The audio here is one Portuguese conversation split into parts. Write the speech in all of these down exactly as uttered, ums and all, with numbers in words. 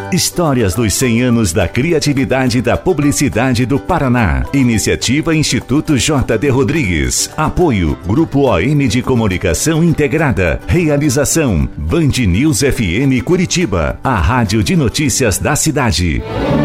Histórias dos cem anos da criatividade da publicidade do Paraná. Iniciativa Instituto J D Rodrigues. Apoio Grupo O N de Comunicação Integrada. Realização Band News F M Curitiba, a rádio de notícias da cidade.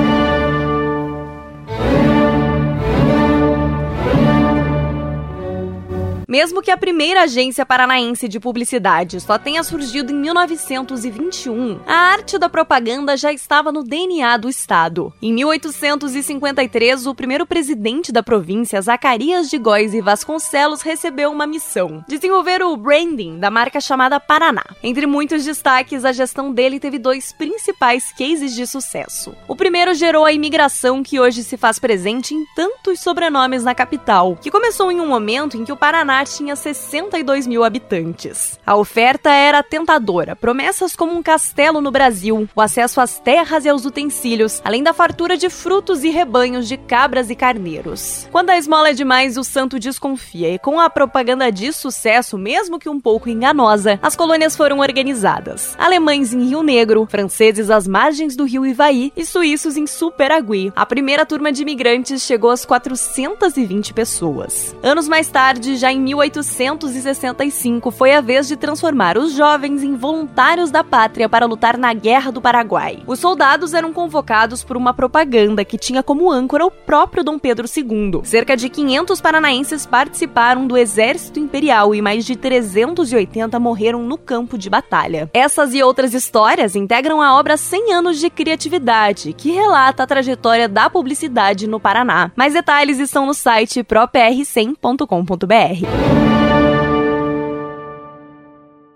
Mesmo que a primeira agência paranaense de publicidade só tenha surgido em mil novecentos e vinte e um, a arte da propaganda já estava no D N A do estado. Em mil oitocentos e cinquenta e três, o primeiro presidente da província, Zacarias de Góes e Vasconcelos, recebeu uma missão: desenvolver o branding da marca chamada Paraná. Entre muitos destaques, a gestão dele teve dois principais cases de sucesso. O primeiro gerou a imigração que hoje se faz presente em tantos sobrenomes na capital, que começou em um momento em que o Paraná tinha sessenta e dois mil habitantes. A oferta era tentadora, promessas como um castelo no Brasil, o acesso às terras e aos utensílios, além da fartura de frutos e rebanhos de cabras e carneiros. Quando a esmola é demais, o santo desconfia, e com a propaganda de sucesso, mesmo que um pouco enganosa, as colônias foram organizadas. Alemães em Rio Negro, franceses às margens do rio Ivaí e suíços em Superagui. A primeira turma de imigrantes chegou às quatrocentas e vinte pessoas. Anos mais tarde, já em mil oitocentos e sessenta e cinco, foi a vez de transformar os jovens em voluntários da pátria para lutar na Guerra do Paraguai. Os soldados eram convocados por uma propaganda que tinha como âncora o próprio Dom Pedro segundo. Cerca de quinhentos paranaenses participaram do Exército Imperial e mais de trezentos e oitenta morreram no campo de batalha. Essas e outras histórias integram a obra cem anos de criatividade, que relata a trajetória da publicidade no Paraná. Mais detalhes estão no site pro p r cem ponto com ponto b r.